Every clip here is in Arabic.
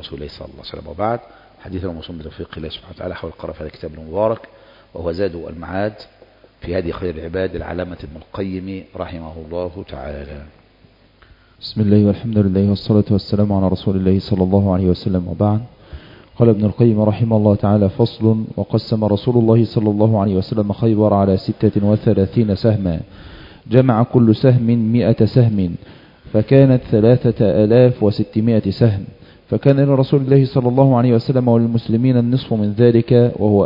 رسول الله صلى الله عليه وسلم. وبعد، حديثنا موصول بتوفيق الله سبحانه وتعالى حول القراءة في هذا الكتاب المبارك، وهو زاد المعاد في هدي خير العباد العلامة ابن القيم رحمه الله تعالى. بسم الله والحمد لله والصلاة والسلام على رسول الله صلى الله عليه وسلم. وبعد، قال ابن القيم رحمه الله تعالى: فصل. وقسم رسول الله صلى الله عليه وسلم خيبر على 36 سهما، جمع كل سهم 100 سهم، فكانت 3600 سهم. فكان لرسول الله صلى الله عليه وسلم وللمسلمين النصف من ذلك، وهو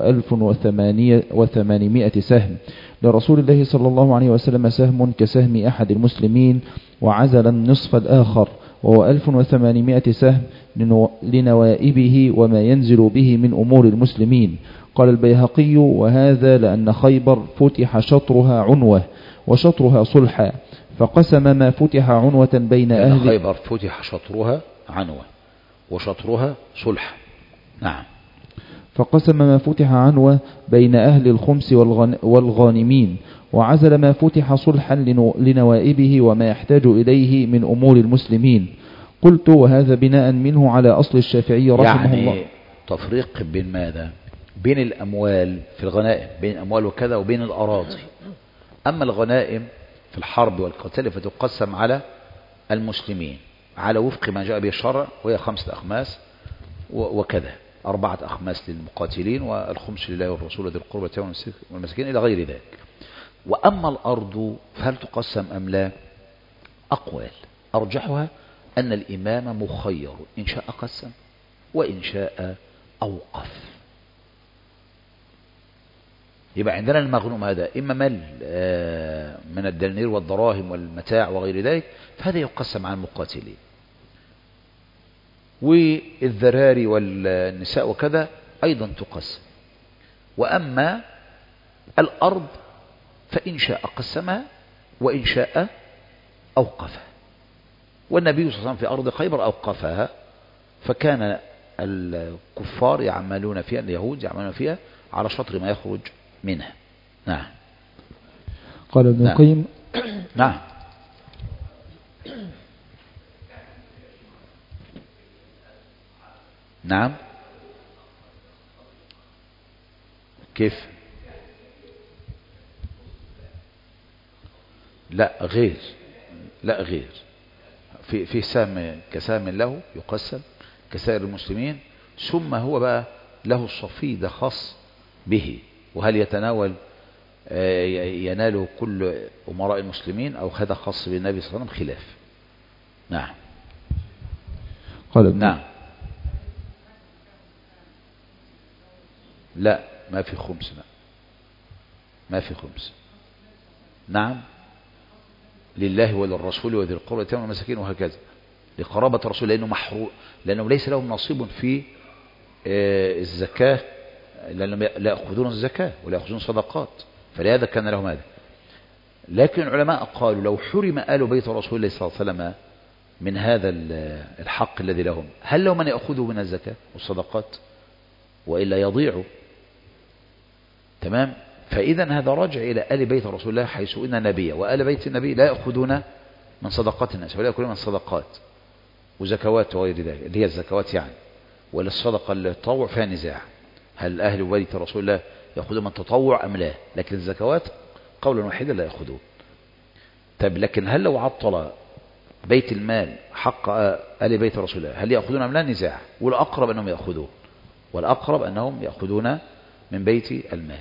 1800 سهم. لرسول الله صلى الله عليه وسلم سهم كسهم أحد المسلمين، وعزل النصف الآخر، وهو 1800 سهم لنوائبه وما ينزل به من أمور المسلمين. قال البيهقي: وهذا لأن خيبر فتح شطرها عنوة وشطرها صلحا، فقسم ما فتح عنوة بين أهل خيبر فتح شطرها عنوة وشطرها صلحا. نعم. فقسم ما فتح عنوة بين أهل الخمس والغانمين، وعزل ما فتح صلحا لنوائبه وما يحتاج إليه من أمور المسلمين. قلت: وهذا بناء منه على أصل الشافعي رحمه الله. يعني تفريق بين ماذا؟ بين الأموال في الغنائم، بين الأموال وكذا، وبين الأراضي. أما الغنائم في الحرب والقتال فتقسم على المسلمين على وفق ما جاء به الشرع، وهي 5 أخماس وكذا، 4 أخماس للمقاتلين والخمس لله والرسول وذي القربى والمساكين إلى غير ذلك. وأما الأرض فهل تقسم أم لا؟ أقوال أرجحها أن الإمام مخير، إن شاء قسم وإن شاء أوقف. يبقى عندنا المغنوم هذا إما مال من الدنانير والدراهم والمتاع وغير ذلك، فهذا يقسم على المقاتلين، والذراري والنساء وكذا أيضا تقسم. وأما الأرض فإن شاء قسمها وإن شاء أوقفها، والنبي صلى الله عليه وسلم في أرض خيبر أوقفها، فكان الكفار يعملون فيها، اليهود يعملون فيها على شطر ما يخرج منها. نعم. قال ابن القيم: نعم. نعم. كيف؟ لا غير، لا غير، في سهم كسهم له يقسم كسائر المسلمين، ثم هو بقى له الصفي ده خاص به، وهل يتناول يناله كل أمراء المسلمين أو هذا خاص بالنبي صلى الله عليه وسلم خلاف. نعم. قال نعم. لا ما في خمس، لا ما في خمس. نعم، لله وللرسول وذي القربى والمساكين وهكذا، لقرابة الرسول، لأنه محروق، لأنه ليس لهم نصيب في الزكاة، لأنهم لا يأخذون الزكاة ولا يأخذون صدقات، فلهذا كان لهم هذا. لكن العلماء قالوا لو حرم آل بيت رسول الله صلى الله عليه وسلم من هذا الحق الذي لهم، هل لهم من يأخذوا من الزكاة والصدقات؟ وإلا يضيعوا. تمام. فإذا هذا راجع إلى آل بيت رسول الله، حيث إن النبي وآل بيت النبي لا يأخذون من صدقات الناس، ولا يأخذون من صدقات وزكوات وغير ذلك، اللي هي الزكوات يعني. ولا الصدقة اللي تطوع فيها نزاع، هل أهل بيت رسول الله يأخذون من تطوع أم لا؟ لكن الزكوات قولا واحدا لا يأخذون. طيب لكن هل لو عطل بيت المال حق آل بيت رسول الله هل يأخذون أم لا؟ نزاع. والأقرب أنهم يأخذون، والأقرب أنهم يأخذون من بيت المال.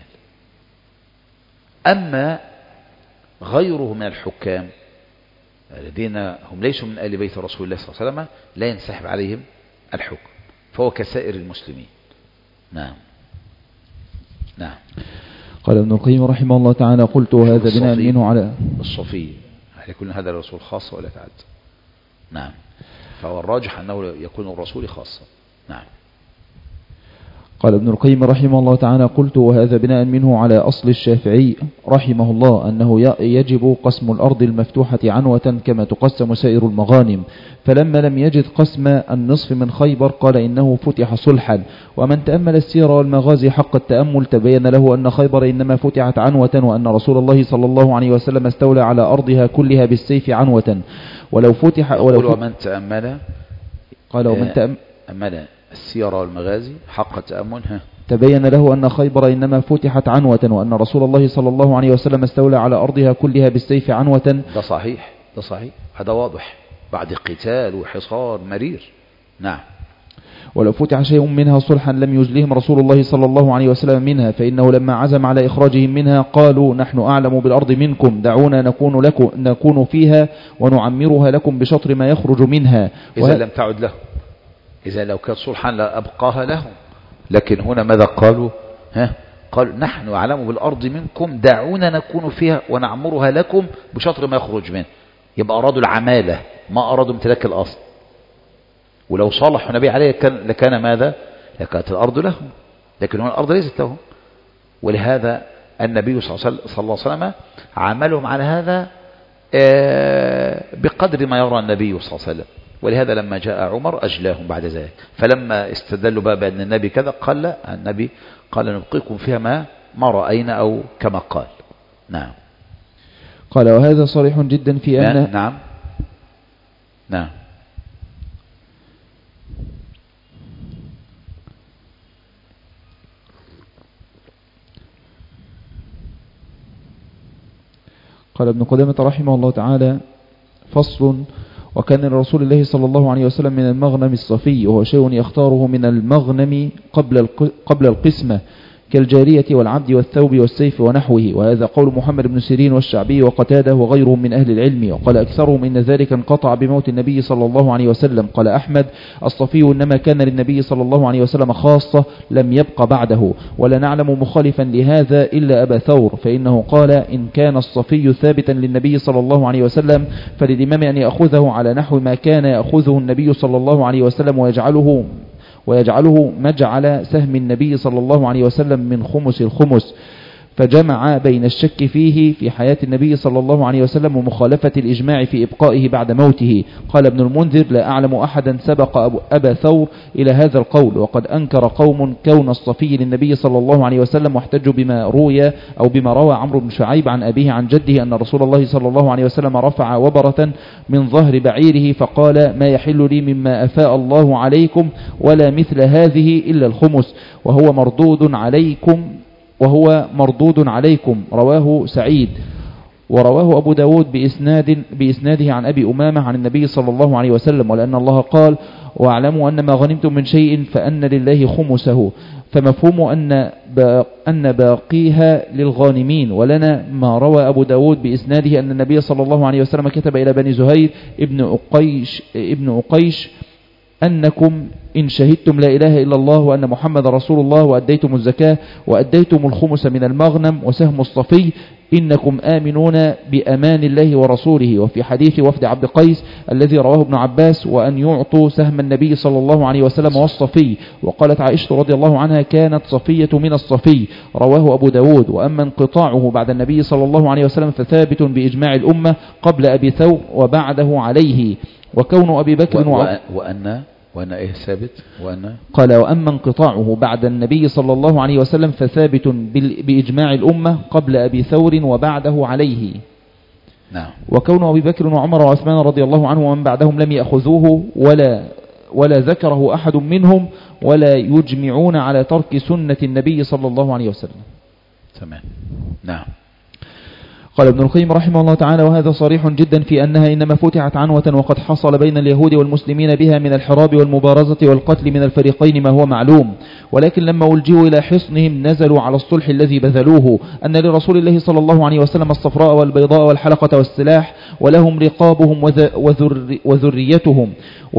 أما غيره من الحكام الذين هم ليسوا من آل بيت رسول الله صلى الله عليه وسلم لا ينسحب عليهم الحكم، فهو كسائر المسلمين. نعم. نعم. قال ابن القيم رحمه الله تعالى: قلت: وهذا بناء منه على الصفي، هل يكون هذا الرسول خاصة ولا تعد؟ نعم. فهو الراجح أنه يكون الرسول خاصة. نعم. قال ابن القيم رحمه الله تعالى: قلت: وهذا بناء منه على أصل الشافعي رحمه الله أنه يجب قسم الأرض المفتوحة عنوة كما تقسم سائر المغانم. فلما لم يجد قسم النصف من خيبر قال إنه فتح صلحا. ومن تأمل السير والمغازي حق التأمل تبين له أن خيبر إنما فتحت عنوة، وأن رسول الله صلى الله عليه وسلم استولى على أرضها كلها بالسيف عنوة. ولو فتح ومن تأمل قال ومن تأمل أمل السيرة والمغازي حق التأمل. تبين له أن خيبر إنما فتحت عنوة، وأن رسول الله صلى الله عليه وسلم استولى على أرضها كلها بالسيف عنوة. ده صحيح، ده صحيح، هذا واضح بعد قتال وحصار مرير. نعم. ولو فتح شيء منها صلحا لم يجلهم رسول الله صلى الله عليه وسلم منها، فإنه لما عزم على إخراجهم منها قالوا نحن أعلم بالأرض منكم، دعونا نكون فيها ونعمرها لكم بشطر ما يخرج منها. إذا لم تعد له، إذا لو كانت صلحا لأبقاها لهم، لكن هنا ماذا قالوا؟ قالوا نحن أعلم بالأرض منكم، دعونا نكون فيها ونعمرها لكم بشطر ما يخرج منها. يبقى أرادوا العمالة، ما أرادوا امتلاك الأصل. ولو صالحوا النبي عليه لكان ماذا؟ لكانت الأرض لهم، لكن هنا الأرض ليست لهم. ولهذا النبي صلى الله عليه وسلم عملهم على هذا بقدر ما يرى النبي صلى الله عليه وسلم. ولهذا لما جاء عمر أجلاهم بعد ذلك، فلما استدلوا بقى بأن النبي كذا قال لا، النبي قال نبقيكم فيها ما رأينا أو كما قال. نعم. قال وهذا صريح جدا في أن نعم. قال ابن قدامة رحمه الله تعالى: فصل: وكان لرسول الله صلى الله عليه وسلم من المغنم الصفي، وهو شيء يختاره من المغنم قبل القسمة، كالجارية والعبد والثوب والسيف ونحوه. وهذا قول محمد بن سيرين والشعبي وقتاده وغيرهم من أهل العلم. وقال أكثرهم إن ذلك انقطع بموت النبي صلى الله عليه وسلم. قال أحمد: الصفي إنما كان للنبي صلى الله عليه وسلم خاصة، لم يبق بعده، ولا نعلم مخالفا لهذا إلا أبا ثور، فإنه قال: إن كان الصفي ثابتا للنبي صلى الله عليه وسلم فللإمام أن يأخذه على نحو ما كان يأخذه النبي صلى الله عليه وسلم، ويجعله مجعل سهم النبي صلى الله عليه وسلم من خمس الخمس. فجمع بين الشك فيه في حياة النبي صلى الله عليه وسلم ومخالفة الإجماع في إبقائه بعد موته. قال ابن المنذر: لا أعلم أحدا سبق أبا ثور إلى هذا القول، وقد أنكر قوم كون الصفي للنبي صلى الله عليه وسلم، واحتجوا بما روى عمرو بن شعيب عن أبيه عن جده أن رسول الله صلى الله عليه وسلم رفع وبرة من ظهر بعيره فقال: ما يحل لي مما أفاء الله عليكم ولا مثل هذه إلا الخمس، وهو مردود عليكم. رواه سعيد. ورواه أبو داود بإسناده عن أبي أمامة عن النبي صلى الله عليه وسلم، ولأن الله قال: واعلموا أن ما غنمتم من شيء فأن لله خمسه، فمفهوم أن باقيها للغانمين. ولنا ما روى أبو داود بإسناده أن النبي صلى الله عليه وسلم كتب إلى بني زهير ابن أقيش أنكم إن شهدتم لا إله إلا الله وأن محمد رسول الله وأديتم الزكاة وأديتم الخمس من المغنم وسهم الصفي إنكم آمنون بأمان الله ورسوله. وفي حديث وفد عبد قيس الذي رواه ابن عباس: وأن يعطوا سهم النبي صلى الله عليه وسلم والصفي. وقالت عائشة رضي الله عنها: كانت صفية من الصفي. رواه أبو داود. وأما انقطاعه بعد النبي صلى الله عليه وسلم فثابت بإجماع الأمة قبل أبي ثور وبعده عليه. وكون أبي بكر وأن إيه ثابت؟ قال: وأما انقطاعه بعد النبي صلى الله عليه وسلم فثابت بإجماع الأمة قبل أبي ثور وبعده عليه. نعم. وكون أبي بكر وعمر وعثمان رضي الله عنهم ومن بعدهم لم يأخذوه ولا ذكره أحد منهم ولا يجمعون على ترك سنة النبي صلى الله عليه وسلم. تمام. نعم. قال ابن القيم رحمه الله تعالى: وهذا صريح جدا في أنها إنما فتحت عنوة، وقد حصل بين اليهود والمسلمين بها من الحراب والمبارزة والقتل من الفريقين ما هو معلوم. ولكن لما ألجئوا إلى حصنهم نزلوا على الصلح الذي بذلوه، أن لرسول الله صلى الله عليه وسلم الصفراء والبيضاء والحلقة والسلاح، ولهم رقابهم وذريتهم،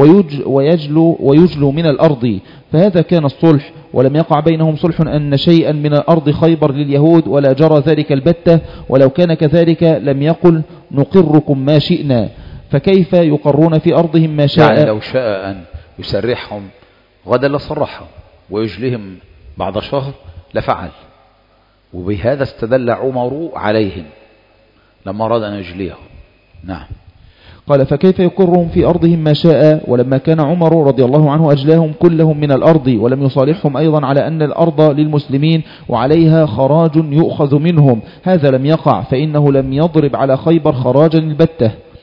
ويجلو من الأرض، فهذا كان الصلح. ولم يقع بينهم صلح أن شيئا من الأرض خيبر لليهود، ولا جرى ذلك البتة. ولو كان كذلك لم يقل نقركم ما شئنا، فكيف يقرون في أرضهم ما شاء؟ يعني لو شاء أن يسرحهم غدا لصرحهم ويجلهم بعد شهر لفعل. وبهذا استدل عمر عليهم لما أراد أن يجليهم. نعم. قال: فكيف يقرهم في أرضهم ما شاء؟ ولما كان عمر رضي الله عنه أجلاهم كلهم من الأرض، ولم يصالحهم أيضا على أن الأرض للمسلمين وعليها خراج يؤخذ منهم، هذا لم يقع، فإنه لم يضرب على خيبر خراجا البتة.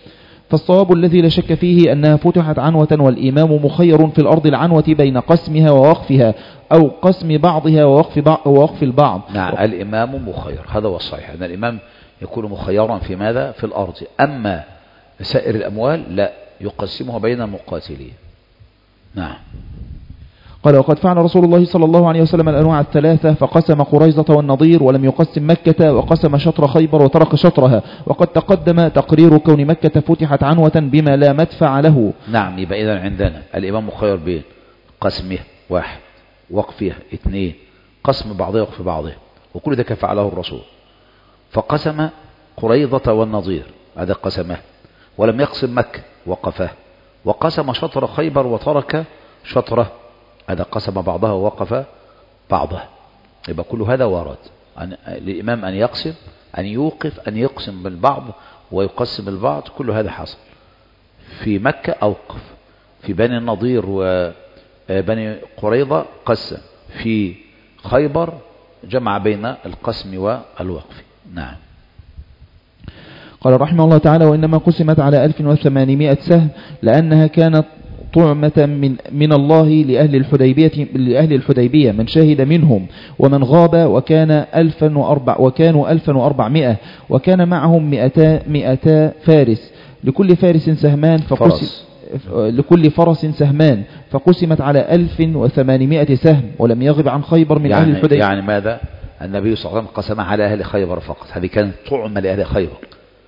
فالصواب الذي لا شك فيه أنها فتحت عنوة، والإمام مخير في الأرض العنوة بين قسمها ووقفها، أو قسم بعضها ووقف البعض. نعم، الإمام مخير، هذا هو الصحيح، أن الإمام يكون مخيرا في ماذا؟ في الأرض. أما سائر الأموال لا، يقسمها بين المقاتلين. نعم. قال: وقد فعل رسول الله صلى الله عليه وسلم الأنواع الثلاثة، فقسم قريظة والنضير ولم يقسم مكة، وقسم شطر خيبر وترك شطرها، وقد تقدم تقرير كون مكة فتحت عنوة بما لا مدفع له. نعم، يبقى إذن عندنا الإمام مخير بين قسمه 1، وقفها 2، قسم بعضها وقف بعضها، وكل ذلك فعله الرسول. فقسم قريظة والنضير، هذا قسمه، ولم يقسم مكة، وقفه. وقسم شطر خيبر وترك شطره، هذا قسم بعضها ووقف بعضها. يبقى كل هذا وارد للإمام أن يقسم، أن يوقف، أن يقسم بالبعض ويقسم البعض، كل هذا حصل. في مكة أوقف، في بني النضير وبني قريظة قسم، في خيبر جمع بين القسم والوقف. نعم. قال رحمه الله تعالى: وإنما قسمت على 1800 سهم، لأنها كانت طعمة من الله لأهل الحديبية من شهد منهم ومن غاب، وكانوا 1400، وكان معهم 200 فارس، لكل فارس سهمان لكل فرس سهمان، فقسمت على 1800 سهم، ولم يغب عن خيبر من أهل الحديبية. يعني ماذا؟ النبي صلى الله عليه وسلم قسم على أهل خيبر فقط، هذه كانت طعمة لأهل خيبر،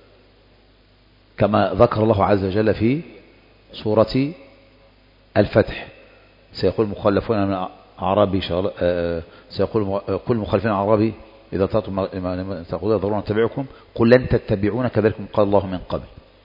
كما ذكر الله عز وجل في سورة الفتح: سيقول المخلفون من أعرابي سيقول كل مخلفين أعرابي إذا تأتوا تقولون يضرون نتبعكم قل لن تتبعون كذلكم قال الله من قبل.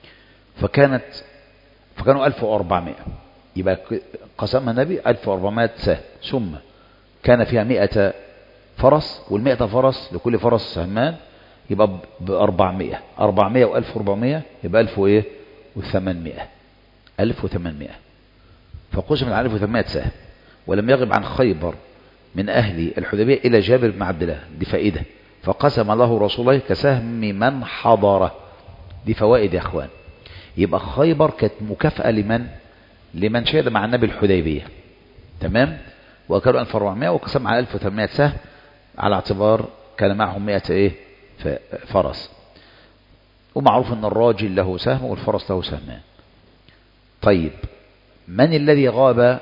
فكانوا 1400، يبقى قسمها النبي 1400 سهم، ثم كان فيها 100 فرس، وال100 فرس لكل فرس سهمان، يبقى ب400، 400 و1400 يبقى 1800. فقسم على 1800 سهم، ولم يغب عن خيبر من أهل الحديبية إلى جابر بن عبد الله. دي فائدة. فقسم له رسول الله كسهم من حضره. دي فوائد يا أخوان. يبقى خيبر كانت مكافأة لمن شهد مع النبي الحديبية، تمام؟ وكانوا 1400، وقسم على 1800 سهم على اعتبار كان معهم 100 فرس. ومعروف أن الراجل له سهم والفرس له سهمان. طيب، من الذي غاب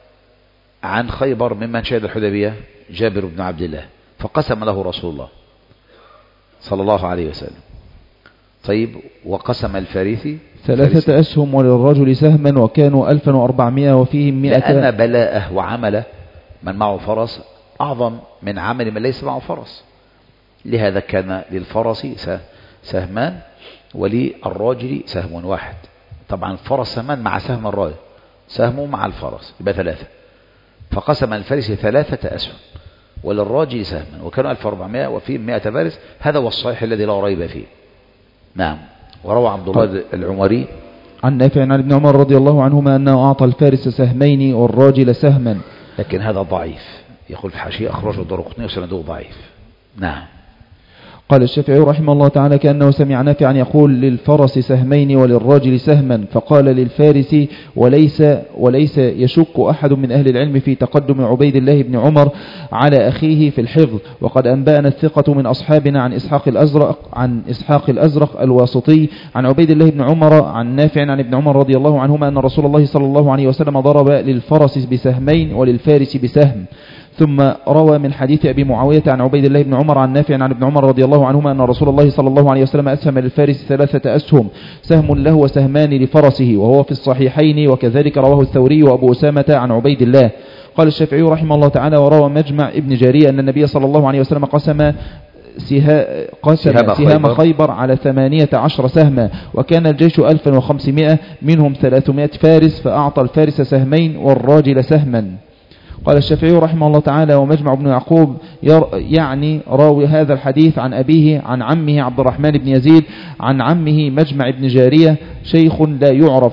عن خيبر ممن شهد الحديبية؟ جابر بن عبد الله، فقسم له رسول الله صلى الله عليه وسلم. طيب، وقسم الفارسي 3 أسهم وللرجل سهما، وكانوا 1400 وفيهم 100. لأن بلاءه وعمله من معه فرس أعظم من عمل من ليس معه فرس، لهذا كان للفرس سهمان وللراجل سهم واحد. طبعا الفرس سهمان مع سهم الراجل، سهمه مع الفرس يبقى 3. فقسم الفارس 3 أسهم وللراجل سهما، وكانوا 1400 وفيهم 100 فارس. هذا هو الصحيح الذي لا ريب فيه. نعم. وروى عبد الله العمري عن نافع عن ابن عمر رضي الله عنهما أنه أعطى الفارس سهمين والراجل سهما، لكن هذا ضعيف. يقول في الحاشية أخرجه الدارقطني وسنده ضعيف. نعم. قال الشافعي رحمه الله تعالى: كأنه سمع نافعا يقول: للفرس سهمين وللراجل سهما، فقال للفارس: وليس يشك أحد من أهل العلم في تقدم عبيد الله بن عمر على أخيه في الحفظ. وقد أنبأنا الثقة من أصحابنا عن إسحاق الأزرق الواسطي عن عبيد الله بن عمر عن نافع عن ابن عمر رضي الله عنهما أن رسول الله صلى الله عليه وسلم ضرب للفرس بسهمين وللفارس بسهم. ثم روى من حديث أبي معاوية عن عبيد الله بن عمر عن نافع عن ابن عمر رضي الله عنهما أن رسول الله صلى الله عليه وسلم أسهم للفارس 3 أسهم، سهم له وسهمان لفرسه، وهو في الصحيحين، وكذلك رواه الثوري وأبو أسامة عن عبيد الله. قال الشافعي رحمه الله تعالى: وروى مجمع ابن جارية أن النبي صلى الله عليه وسلم قسم سهام خيبر على 18 سهما، وكان الجيش 1500 منهم 300 فارس، فأعطى الفارس سهمين والراجل سهما. قال الشافعي رحمه الله تعالى: ومجمع بن يعقوب يعني راوي هذا الحديث عن أبيه عن عمه عبد الرحمن بن يزيد عن عمه مجمع بن جارية شيخ لا يعرف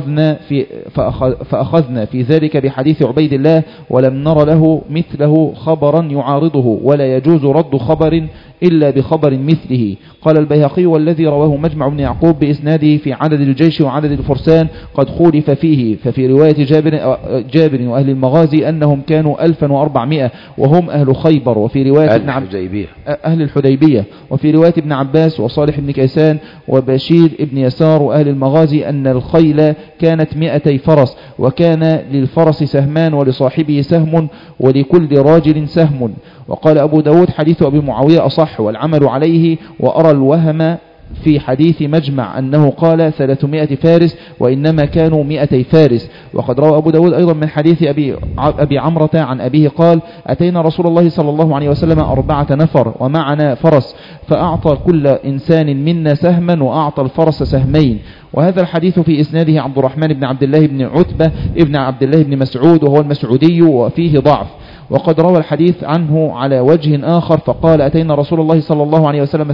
فأخذنا في ذلك بحديث عبيد الله ولم نر له مثله خبرا يعارضه ولا يجوز رد خبر إلا بخبر مثله. قال البيهقي والذي رواه مجمع بن يعقوب بإسناده في عدد الجيش وعدد الفرسان قد خولف فيه، ففي رواية جابر وأهل المغازي أنهم كانوا 1400 وهم أهل خيبر، وفي رواية أهل الحديبية، وفي رواية ابن عباس وصالح بن كيسان وبشير ابن يسار وأهل المغازي أن الخيل كانت 200 فرس، وكان للفرس سهمان ولصاحبه سهم ولكل راجل سهم. وقال أبو داود حديث أبي معاوية أصح والعمل عليه، وأرى الوهم في حديث مجمع أنه قال 300 فارس وإنما كانوا 200 فارس. وقد روى أبو داود أيضا من حديث أبي عمرة عن أبيه قال أتينا رسول الله صلى الله عليه وسلم 4 نفر ومعنا فرس، فأعطى كل إنسان منا سهما وأعطى الفرس سهمين. وهذا الحديث في إسناده عبد الرحمن بن عبد الله بن عتبة ابن عبد الله بن مسعود وهو المسعودي وفيه ضعف. وقد روى الحديث عنه على وجه آخر فقال أتينا رسول الله صلى الله عليه وسلم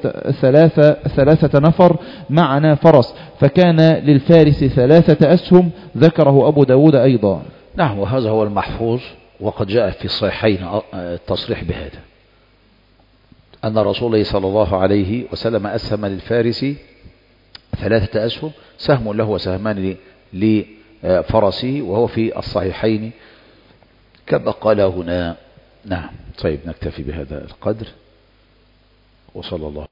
3 نفر معنا فرس، فكان للفارس 3 أسهم، ذكره أبو داود أيضا. نعم، وهذا هو المحفوظ، وقد جاء في الصحيحين التصريح بهذا أن رسول الله صلى الله عليه وسلم أسهم للفارس 3 أسهم، سهم له وسهمان لفرسه، وهو في الصحيحين كما قال هنا. نعم، طيب نكتفي بهذا القدر، وصلى الله